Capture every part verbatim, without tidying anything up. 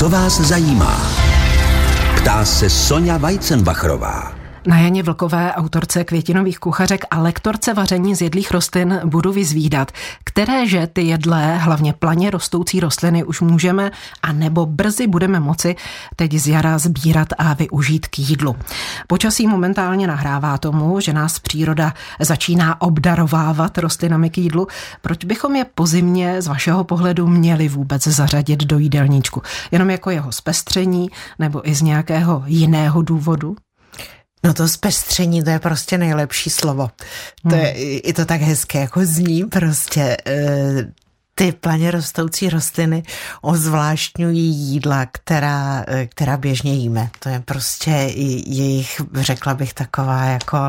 Co vás zajímá? Ptá se Sonja Weizenbacherová. Na Janě Vlkové, autorce květinových kuchařek a lektorce vaření z jedlých rostlin, budu vyzvídat, kteréže ty jedlé, hlavně planě rostoucí rostliny už můžeme a nebo brzy budeme moci teď z jara sbírat a využít k jídlu. Počasí momentálně nahrává tomu, že nás příroda začíná obdarovávat rostlinami k jídlu. Proč bychom je po zimě z vašeho pohledu měli vůbec zařadit do jídelníčku? Jenom jako jeho zpestření nebo i z nějakého jiného důvodu? No to zpestření, to je prostě nejlepší slovo. To je hmm. i to tak hezké, jako zní prostě. Ty planě rostoucí rostliny ozvláštňují jídla, která, která běžně jíme. To je prostě jejich, řekla bych, taková jako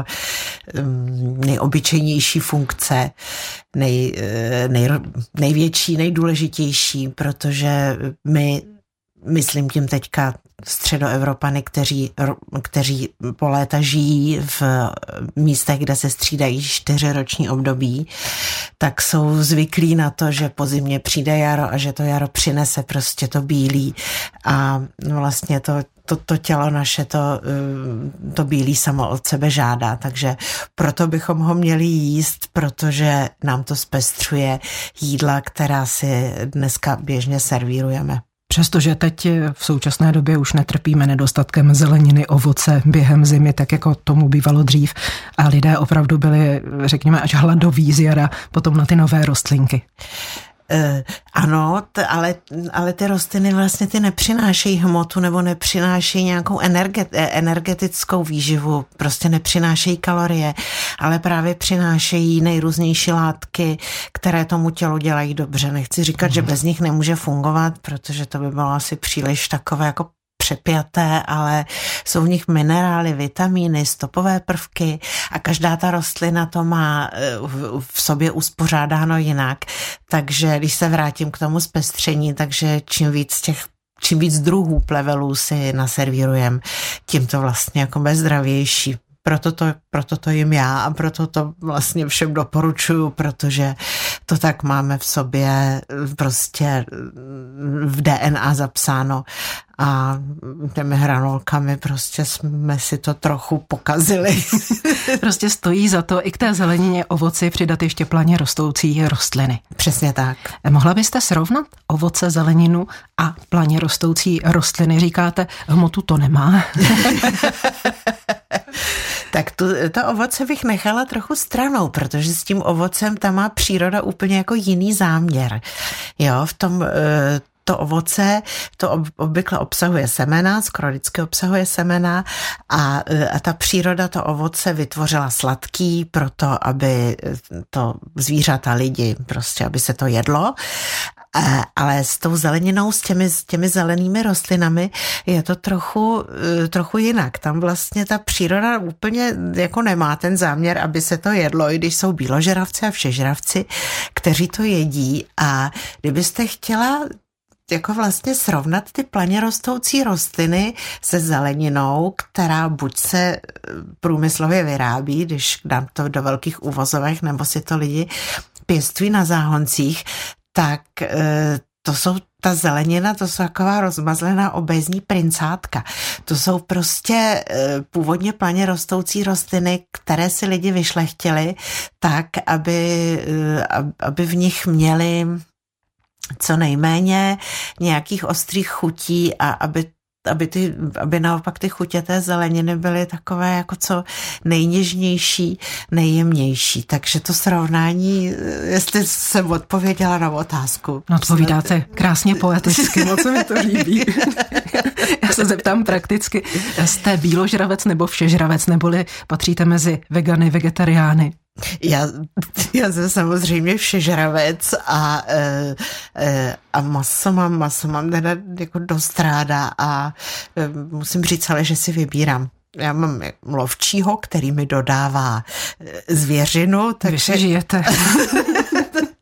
nejobyčejnější funkce, nej, nej, největší, nejdůležitější, protože my, myslím tím teďka Středoevropany, kteří, kteří po léta žijí v místech, kde se střídají čtyřiroční období, tak jsou zvyklí na to, že po zimě přijde jaro a že to jaro přinese prostě to bílý a vlastně to To, to tělo naše, to, to bílý samo od sebe žádá, takže proto bychom ho měli jíst, protože nám to zpestřuje jídla, která si dneska běžně servírujeme. Přestože teď v současné době už netrpíme nedostatkem zeleniny, ovoce během zimy, tak jako tomu bývalo dřív a lidé opravdu byli, řekněme, až hladoví z jara potom na ty nové rostlinky. Uh, ano, t- ale, ale ty rostliny vlastně ty nepřinášejí hmotu nebo nepřinášejí nějakou energet- energetickou výživu, prostě nepřinášejí kalorie, ale právě přinášejí nejrůznější látky, které tomu tělu dělají dobře. Nechci říkat, mm. že bez nich nemůže fungovat, protože to by bylo asi příliš takové jako přepjaté, ale jsou v nich minerály, vitamíny, stopové prvky a každá ta rostlina to má v sobě uspořádáno jinak. Takže když se vrátím k tomu zpestření, takže čím víc těch čím víc druhů plevelů si naservírujeme, tím to vlastně jako bezdravější. Proto to, proto to jim já a proto to vlastně všem doporučuju, protože to tak máme v sobě prostě v D N A zapsáno a těmi hranolkami prostě jsme si to trochu pokazili. Prostě stojí za to i k té zelenině, ovoci přidat ještě planě rostoucí rostliny. Přesně tak. Mohla byste srovnat ovoce, zeleninu a planě rostoucí rostliny? Říkáte, hmotu to nemá. Tak tu, to ovoce bych nechala trochu stranou, protože s tím ovocem tam má příroda úplně jako jiný záměr. Jo, v tom to ovoce, to obvykle obsahuje semena, skoro vždycky obsahuje semena a, a ta příroda to ovoce vytvořila sladký proto, aby to zvířata, lidi, prostě, aby se to jedlo. Ale s tou zeleninou, s těmi, s těmi zelenými rostlinami je to trochu, trochu jinak. Tam vlastně ta příroda úplně jako nemá ten záměr, aby se to jedlo, i když jsou bíložravci a všežravci, kteří to jedí. A kdybyste chtěla jako vlastně srovnat ty planě rostoucí rostliny se zeleninou, která buď se průmyslově vyrábí, když dám to do velkých uvozovek, nebo si to lidi pěstují na záhoncích, tak to jsou ta zelenina, to jsou taková rozmazlená obézní princátka. To jsou prostě původně planě rostoucí rostliny, které si lidi vyšlechtili tak, aby, aby v nich měli co nejméně nějakých ostrých chutí a aby Aby, ty, aby naopak ty chutě té zeleniny byly takové jako co nejněžnější, nejjemnější. Takže to srovnání, jestli jsem odpověděla na otázku. No odpovídáte krásně poeticky, moc se mi to líbí. Já se zeptám prakticky, jste bíložravec nebo všežravec, neboli patříte mezi vegany, vegetariány? Já, já jsem samozřejmě všežravec a, a maso mám, maso mám teda jako dost ráda a musím říct ale, že si vybírám. Já mám lovčího, který mi dodává zvěřinu. Takže... Vy si žijete.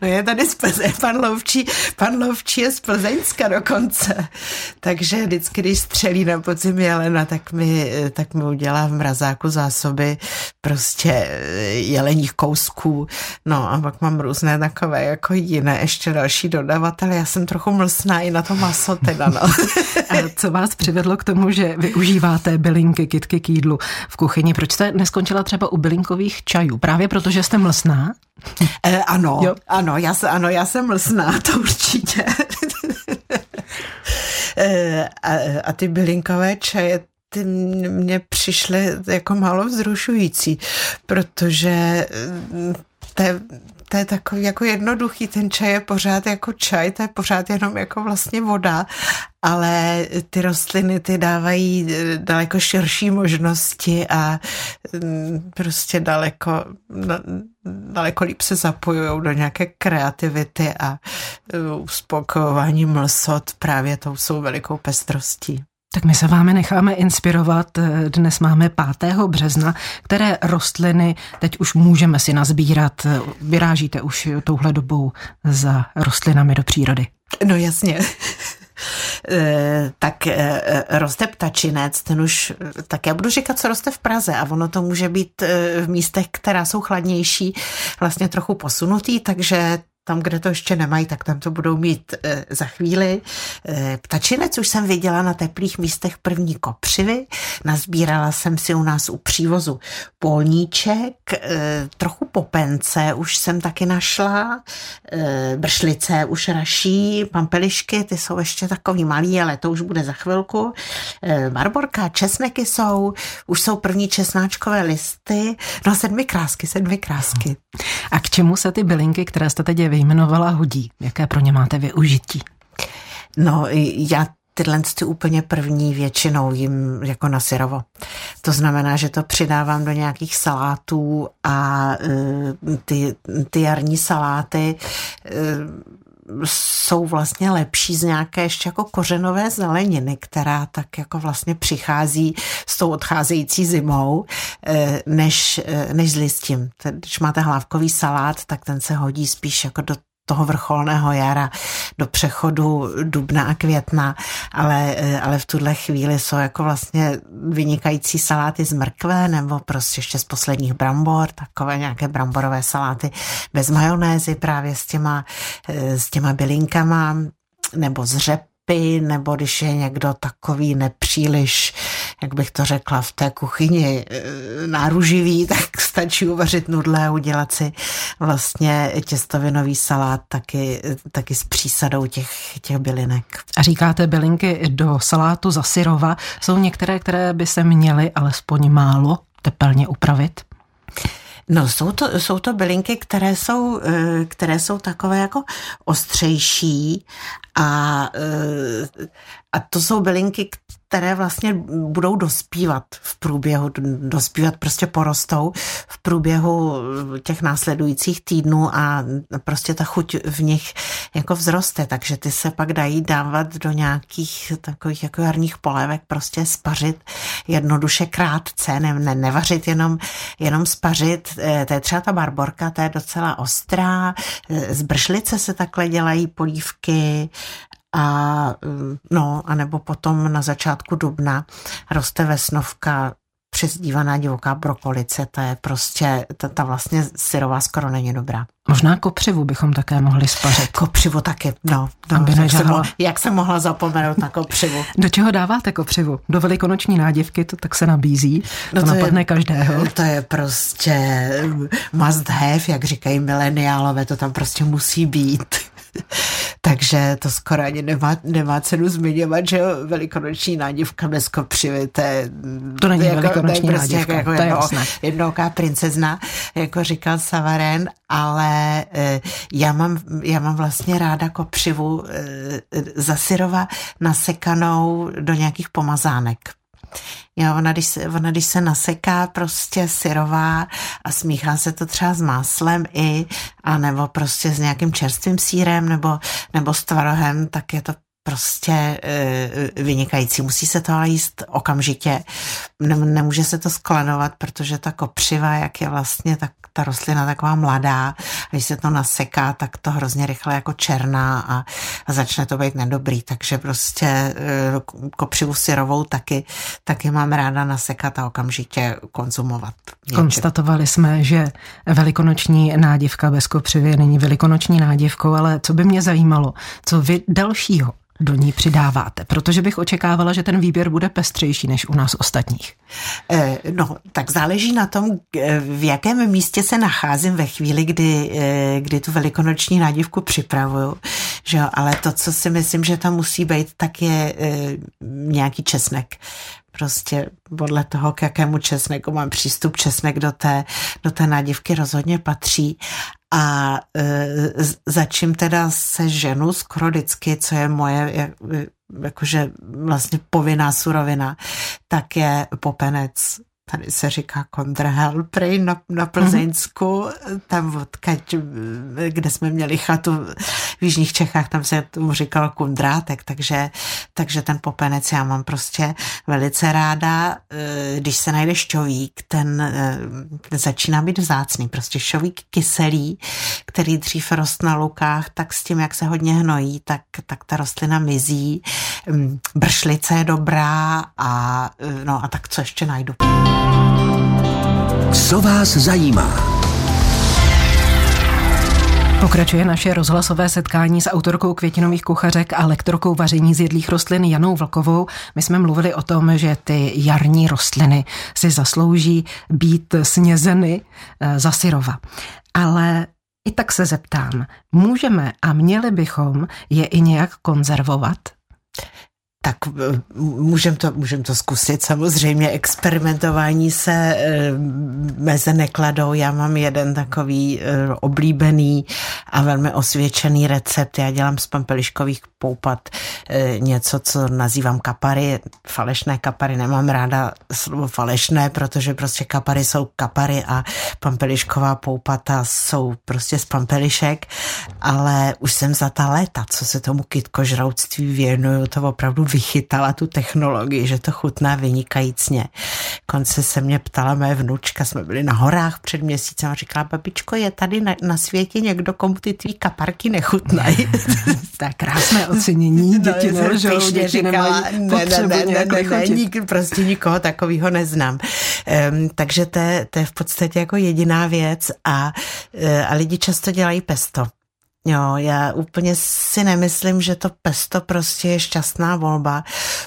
No je tady z Plzeň, pan Lovčí, pan Lovčí je z Plzeňska dokonce. Takže vždycky, když střelí na podzim jelena, tak mi, tak mi udělá v mrazáku zásoby prostě jeleních kousků. No a pak mám různé takové jako jiné, ještě další dodavatele. Já jsem trochu mlsná i na to maso teda, no. A co vás přivedlo k tomu, že využíváte bylinky, kytky k jídlu v kuchyni? Proč jste neskončila třeba u bylinkových čajů? Právě proto, že jste mlsná? E, ano, jo. ano, já se, ano, já jsem mlsná, to určitě. e, a, a ty bylinkové čaje, ty mě přišly jako málo vzrušující, protože to je, to je takový jako jednoduchý, ten čaj je pořád jako čaj, to je pořád jenom jako vlastně voda, ale ty rostliny ty dávají daleko širší možnosti a prostě daleko, daleko líp se zapojujou do nějaké kreativity a uspokojování mlsot právě tou jsou velikou pestrostí. Tak my se vámi necháme inspirovat. Dnes máme pátého března, které rostliny teď už můžeme si nazbírat. Vyrážíte už touhle dobou za rostlinami do přírody? No jasně. Tak roste ptačinec, ten už, tak já budu říkat, co roste v Praze a ono to může být v místech, která jsou chladnější, vlastně trochu posunutý, takže tam, kde to ještě nemají, tak tam to budou mít e, za chvíli. E, ptačinec už jsem viděla na teplých místech první kopřivy. Nazbírala jsem si u nás u přívozu polníček, e, trochu popence už jsem taky našla, e, bršlice už raší, pampelišky, ty jsou ještě takový malý, ale to už bude za chvilku. E, barborka, česneky jsou, už jsou první česnáčkové listy, no sedmi krásky, sedmi krásky. A k čemu se ty bylinky, které jste teď vyjmenovala, hodí? Jaké pro ně máte využití? No, já tyhle ty úplně první většinou jim jako na syrovo. To znamená, že to přidávám do nějakých salátů a ty, ty jarní saláty jsou vlastně lepší z nějaké ještě jako kořenové zeleniny, která tak jako vlastně přichází s tou odcházející zimou, než, než s listím. Když máte hlávkový salát, tak ten se hodí spíš jako do toho vrcholného jara, do přechodu dubna a května, ale, ale v tuhle chvíli jsou jako vlastně vynikající saláty z mrkve nebo prostě ještě z posledních brambor, takové nějaké bramborové saláty bez majonézy právě s těma, s těma bylinkama nebo z řepy, nebo když je někdo takový nepříliš, jak bych to řekla, v té kuchyni náruživý, tak stačí uvařit nudle a udělat si vlastně těstovinový salát taky, taky s přísadou těch, těch bylinek. A říkáte bylinky do salátu za syrova. Jsou některé, které by se měly alespoň málo tepelně upravit? No, jsou to, jsou to bylinky, které jsou, které jsou takové jako ostřejší a, a to jsou bylinky, které vlastně budou dospívat v průběhu, dospívat prostě porostou v průběhu těch následujících týdnů a prostě ta chuť v nich jako vzroste, takže ty se pak dají dávat do nějakých takových jako jarních polévek, prostě spařit jednoduše krátce, ne, ne, nevařit, jenom, jenom spařit. To je třeba ta barborka, to je docela ostrá, z bršlice se takhle dělají polívky. A no, anebo potom na začátku dubna roste vesnovka, přezdívaná divoká brokolice, to je prostě, ta, ta vlastně syrová skoro není dobrá. Možná kopřivu bychom také mohli spařit. Kopřivu taky, no. no Aby jak, jsem mohla, jak jsem mohla zapomenout na kopřivu. Do čeho dáváte kopřivu? Do velikonoční nádivky to tak se nabízí, no to, to napadne je, každého. To je prostě must have, jak říkají mileniálové, to tam prostě musí být. Takže to skoro ani nemá, nemá cenu zmiňovat, že velikonoční nádivka bez kopřivy, to je... To není jako, velikonoční to je prostě nádivka, jako, jako to je jedno, jasné. Jednouká princezna, jako říkal Savaren, ale e, já, mám, já mám vlastně ráda kopřivu e, za syrova nasekanou do nějakých pomazánek. Jo, ona, když se, ona, když se naseká prostě syrová a smíchá se to třeba s máslem i, a nebo prostě s nějakým čerstvým sýrem nebo, nebo s tvarohem, tak je to prostě e, vynikající. Musí se to ale jíst okamžitě. Nemůže se to skladovat, protože ta kopřiva, jak je vlastně tak ta rostlina taková mladá, když se to naseká, tak to hrozně rychle jako černá a, a začne to být nedobrý. Takže prostě e, kopřivu syrovou taky, taky mám ráda nasekat a okamžitě konzumovat. Konstatovali jsme, že velikonoční nádivka bez kopřivy není velikonoční nádivkou, ale co by mě zajímalo, co vy dalšího do ní přidáváte, protože bych očekávala, že ten výběr bude pestřejší než u nás ostatních. No, tak záleží na tom, v jakém místě se nacházím ve chvíli, kdy, kdy tu velikonoční nádivku připravuju, že jo, ale to, co si myslím, že tam musí být, tak je nějaký česnek. Prostě podle toho, k jakému česneku mám přístup, česnek do té, do té nádivky rozhodně patří. A e, za čím teda se ženu skoro vždycky, co je moje jak, jakože vlastně povinná surovina, tak je popenec. Tady se říká kontrahel prej na, na Plzeňsku, mm-hmm. tam odkaď, kde jsme měli chatu v jižních Čechách, tam se tomu říkal kundrátek, takže, takže ten popenec já mám prostě velice ráda. Když se najde šťovík, ten začíná být vzácný, prostě šťovík kyselý, který dřív rost na lukách, tak s tím, jak se hodně hnojí, tak, tak ta rostlina mizí. Bršlice je dobrá a no a tak co ještě najdu. Co vás zajímá? Pokračuje naše rozhlasové setkání s autorkou květinových kuchařek a lektorkou vaření z jedlých rostlin Janou Vlkovou. My jsme mluvili o tom, že ty jarní rostliny si zaslouží být snězeny za syrova. Ale i tak se zeptám, můžeme a měli bychom je i nějak konzervovat? Tak můžeme to, můžem to zkusit. Samozřejmě experimentování se e, meze nekladou. Já mám jeden takový e, oblíbený a velmi osvědčený recept. Já dělám z pampeliškových poupat e, něco, co nazývám kapary. Falešné kapary. Nemám ráda slovo falešné, protože prostě kapary jsou kapary a pampelišková poupata jsou prostě z pampelišek. Ale už jsem za ta léta, co se tomu kytkožrouctví věnuju, to opravdu vychytala tu technologii, že to chutná vynikajícně. Konce se mě ptala moje vnučka, jsme byli na horách před měsícem a říkala, babičko, je tady na, na světě někdo, komu ty tvý kaparky nechutnají? Tak krásné ocenění, děti no, nelžou, děti říkala, nemají potřebu ne, ne, nějak ne, ne, ne, prostě nikoho takového neznám. Um, takže to je, to je v podstatě jako jediná věc a, a lidi často dělají pesto. Jo, já úplně si nemyslím, že to pesto prostě je šťastná volba,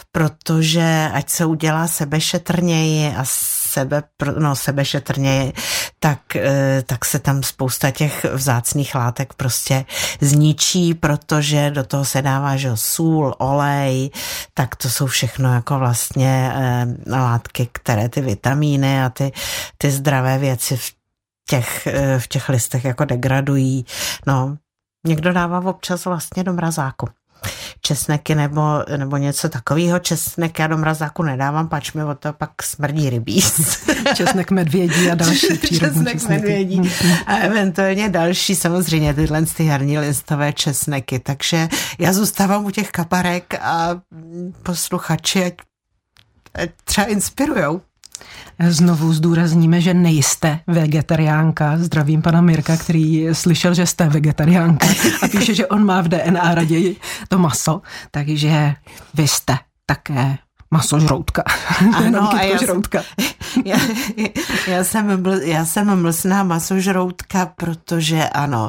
protože ať se udělá sebešetrněji a sebe, no, sebešetrněji, tak, tak se tam spousta těch vzácných látek prostě zničí, protože do toho se dává, že sůl, olej, tak to jsou všechno jako vlastně eh, látky, které ty vitamíny a ty, ty zdravé věci v těch, eh, v těch listech jako degradují, no. Někdo dává občas vlastně do mrazáku česneky nebo, nebo něco takového. Česnek já do mrazáku nedávám, pač mi o to pak smrdí rybíz. Česnek medvědí a další přírodní česnek česneky. medvědí a eventuálně další, samozřejmě tyhle ty jarní listové česneky. Takže já zůstávám u těch kaparek a posluchači ať, ať třeba inspirujou. Znovu zdůrazníme, že nejste vegetariánka. Zdravím pana Mirka, který slyšel, že jste vegetariánka a píše, že on má v D N A raději to maso, takže vy jste také masožroutka. Ano, a já, já, já, jsem ml, já jsem mlsná masožroutka, protože ano,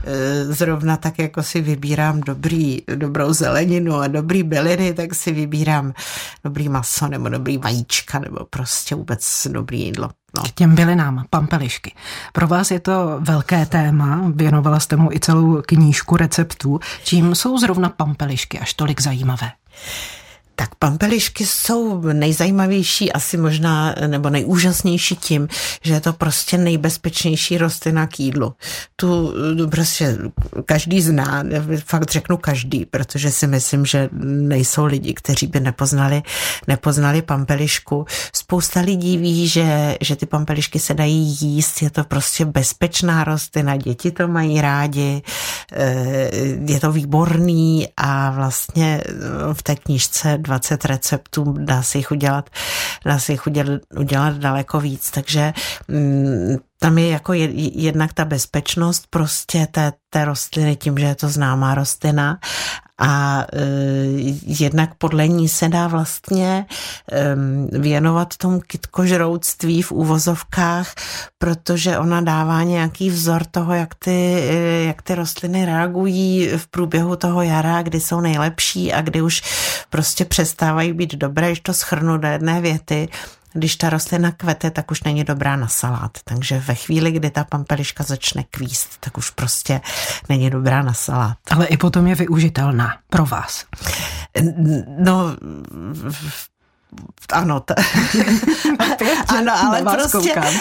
zrovna tak jako si vybírám dobrý, dobrou zeleninu a dobrý byliny, tak si vybírám dobrý maso nebo dobrý vajíčka nebo prostě vůbec dobrý jídlo. No. K těm bylinám, pampelišky. Pro vás je to velké téma, věnovala jste mu i celou knížku receptů. Čím jsou zrovna pampelišky až tolik zajímavé? Tak pampelišky jsou nejzajímavější asi možná, nebo nejúžasnější tím, že je to prostě nejbezpečnější rostlina k jídlu. Tu prostě každý zná, fakt řeknu každý, protože si myslím, že nejsou lidi, kteří by nepoznali, nepoznali pampelišku. Spousta lidí ví, že, že ty pampelišky se dají jíst, je to prostě bezpečná rostlina, děti to mají rádi, je to výborný a vlastně v té knížce dvacet receptů, dá se jich udělat, dá se jich udělat, udělat daleko víc, takže mm, tam je jako jednak ta bezpečnost prostě té, té rostliny tím, že je to známá rostlina a e, jednak podle ní se dá vlastně e, věnovat tomu kytkožrouctví v úvozovkách, protože ona dává nějaký vzor toho, jak ty, e, jak ty rostliny reagují v průběhu toho jara, kdy jsou nejlepší a kdy už prostě přestávají být dobré, když to shrnu do jedné věty. Když ta rostlina kvete, tak už není dobrá na salát. Takže ve chvíli, kdy ta pampeliška začne kvíst, tak už prostě není dobrá na salát. Ale i potom je využitelná pro vás. No, ano, t- ano, ale prostě koukám.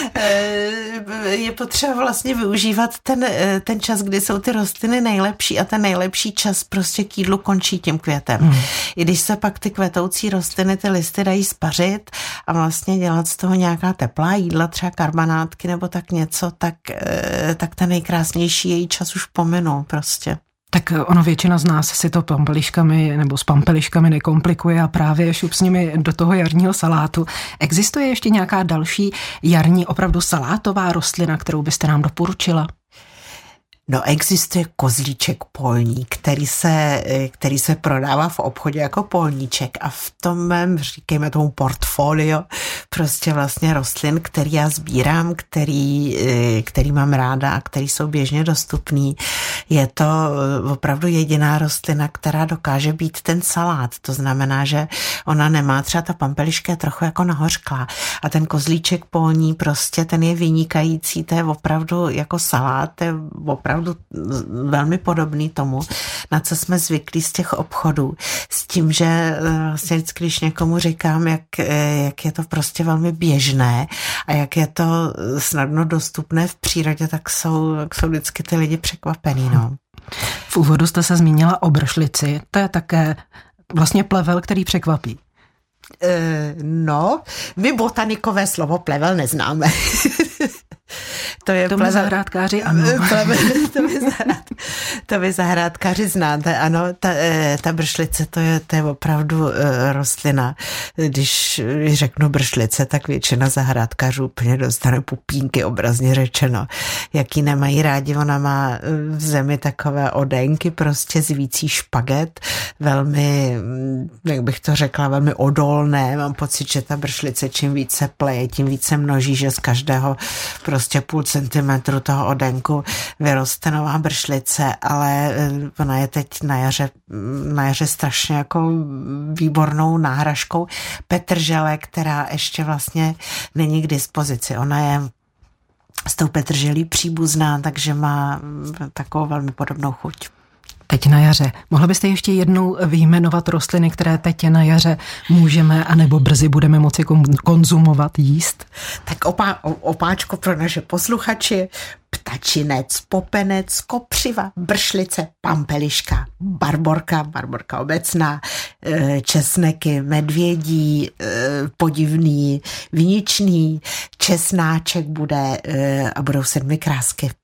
Je potřeba vlastně využívat ten, ten čas, kdy jsou ty rostliny nejlepší a ten nejlepší čas prostě k jídlu končí tím květem. Hmm. I když se pak ty kvetoucí rostliny, ty listy dají spařit a vlastně dělat z toho nějaká teplá jídla, třeba karbanátky nebo tak něco, tak, tak ten nejkrásnější její čas už pominul prostě. Tak ono většina z nás si to pampeliškami nebo s pampeliškami nekomplikuje a právě šup s nimi do toho jarního salátu. Existuje ještě nějaká další jarní opravdu salátová rostlina, kterou byste nám doporučila? No, existuje kozlíček polní, který se, který se prodává v obchodě jako polníček a v tom mém, říkejme tomu portfolio, prostě vlastně rostlin, který já sbírám, který, který mám ráda a který jsou běžně dostupný. Je to opravdu jediná rostlina, která dokáže být ten salát. To znamená, že ona nemá, třeba ta pampeliška je trochu jako nahořklá a ten kozlíček polní prostě ten je vynikající, to je opravdu jako salát, to je opravdu velmi podobný tomu, na co jsme zvyklí z těch obchodů. S tím, že vlastně vždycky, když někomu říkám, jak, jak je to prostě velmi běžné a jak je to snadno dostupné v přírodě, tak jsou, tak jsou vždycky ty lidi překvapený. No. V úvodu jste se zmínila o bršlici. To je také vlastně plevel, který překvapí. E, no, my botanikové slovo plevel neznáme. To je to plevel, my zahrádkáři, ano. Plevel, to, vy zahrad, to vy zahrádkáři znáte, ano. Ta, ta bršlice, to je, to je opravdu uh, rostlina. Když řeknu bršlice, tak většina zahrádkářů úplně dostane pupínky, obrazně řečeno. Jaký nemají rádi, ona má v zemi takové odénky, prostě z vící špaget, velmi, jak bych to řekla, velmi odolné. Mám pocit, že ta bršlice čím více pleje, tím více množí, že z každého prostě půl centimetru toho odenku vyroste nová bršlice, ale ona je teď na jaře, na jaře strašně jako výbornou náhražkou petržele, která ještě vlastně není k dispozici. Ona je s tou petrželí příbuzná, takže má takovou velmi podobnou chuť. Teď na jaře. Mohla byste ještě jednou vyjmenovat rostliny, které teď na jaře můžeme anebo brzy budeme moci konzumovat, jíst? Tak opá, opáčko pro naše posluchači. Ptačinec, popenec, kopřiva, bršlice, pampeliška, barborka, barborka obecná, česneky, medvědí, podivný, viničný, česnáček bude a budou sedmi krásky.